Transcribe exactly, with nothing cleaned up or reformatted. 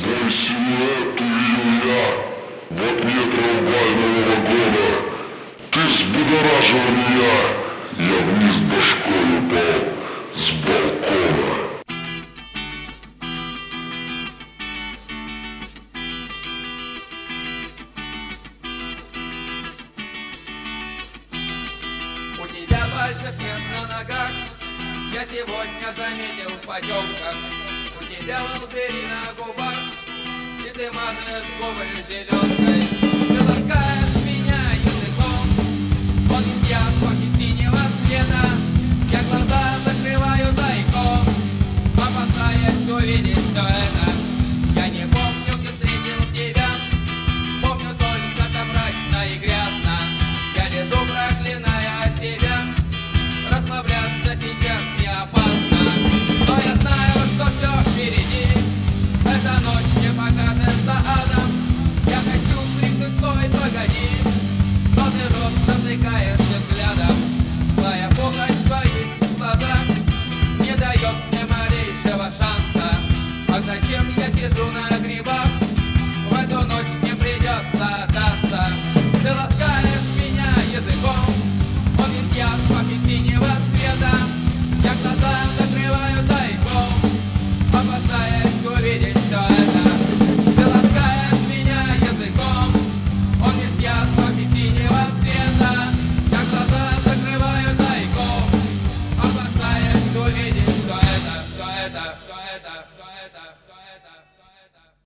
Твой силуэт увидел я в окне трамвайного вагона. Ты взбудоражила меня, я вниз башкой упал с балкона. У тебя пальцев нет на ногах, я сегодня заметил в потемках. У тебя волдыри на губах, и ты мажешь губы зеленкой.